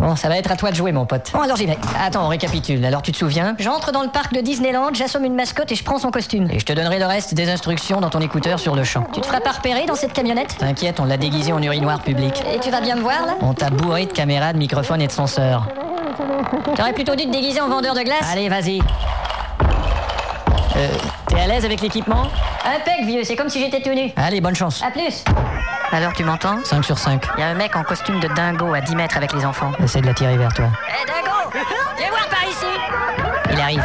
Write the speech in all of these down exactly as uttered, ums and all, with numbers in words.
Bon, ça va être à toi de jouer, mon pote. Bon, alors j'y vais. Attends, on récapitule. Alors, tu te souviens? J'entre dans le parc de Disneyland, j'assomme une mascotte et je prends son costume. Et je te donnerai le reste des instructions dans ton écouteur sur le champ. Tu te feras pas repérer dans cette camionnette? T'inquiète, on l'a déguisé en urinoir public. Et tu vas bien me voir, là? On t'a bourré de caméras, de microphones et de senseurs. T'aurais plutôt dû te déguiser en vendeur de glace. Allez, vas-y. Euh, t'es à l'aise avec l'équipement? Impec, vieux, c'est comme si j'étais tout nu. Allez, bonne chance. À plus. Alors, tu m'entends? cinq sur cinq. Il y a un mec en costume de dingo à dix mètres avec les enfants. Essaie de la tirer vers toi. Hé, hey, dingo! Viens voir par ici! Il arrive.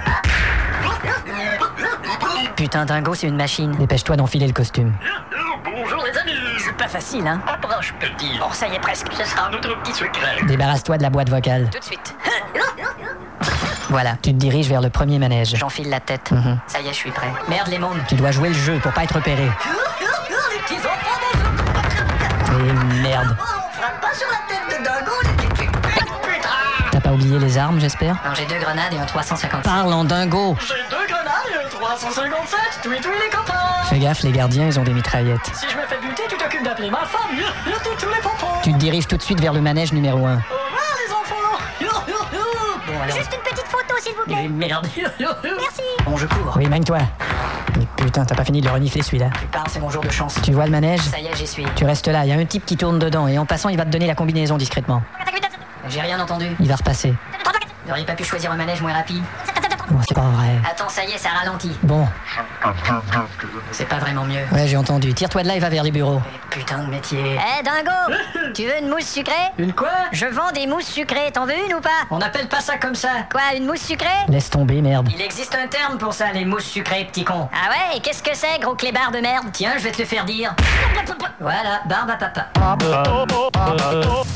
Putain, dingo, c'est une machine. Dépêche-toi d'enfiler le costume. Bonjour les amis! C'est pas facile, hein? Approche, petit. Bon, ça y est, presque. Ce sera notre petit secret. Débarrasse-toi de la boîte vocale. Tout de suite. Voilà, tu te diriges vers le premier manège. J'enfile la tête. Mhm. Ça y est, je suis prêt. Merde, les mômes. Tu dois jouer le jeu pour pas être repéré. Les petits enfants, bonjour. Et merde. Oh, on frappe pas sur la tête de dingo, les petits. Putain. T'as pas oublié les armes, j'espère? Alors, j'ai deux grenades et un trois cent cinquante. Parle en dingo. J'ai deux grenades et un trois cent cinquante-sept. Tous et tous les copains. Fais gaffe, les gardiens, ils ont des mitraillettes. Si je me fais buter, tu t'occupes d'appeler ma femme. Yo, yo, tous tous les pompons. Tu te diriges tout de suite vers le manège numéro un. Au revoir, les enfants. Yo, yo, yo. Bon, alors. Juste une petite photo, s'il vous plaît. Mais merde. Yo, yo, yo. Merci. Bon, je cours. Oui, magne-toi. Mais putain, t'as pas fini de le renifler celui-là. Tu parles, c'est mon jour de chance. Tu vois le manège? Ça y est, j'y suis. Tu restes là, il y a un type qui tourne dedans et en passant, il va te donner la combinaison discrètement. J'ai rien entendu. Il va repasser. Vous n'auriez pas pu choisir un manège moins rapide? Bon, c'est pas vrai. Attends, ça y est, ça ralentit. Bon, C'est pas vraiment mieux. ouais, j'ai entendu. Tire-toi de là et va vers les bureaux. Putain de métier. Eh, dingo! Tu veux une mousse sucrée? Une quoi? Je vends des mousses sucrées, t'en veux une ou pas? On n'appelle pas ça comme ça. Quoi, une mousse sucrée? Laisse tomber, merde. Il existe un terme pour ça, les mousses sucrées, petit con. Ah ouais, et qu'est-ce que c'est, gros clébard de merde? Tiens, je vais te le faire dire. Voilà, barbe à papa.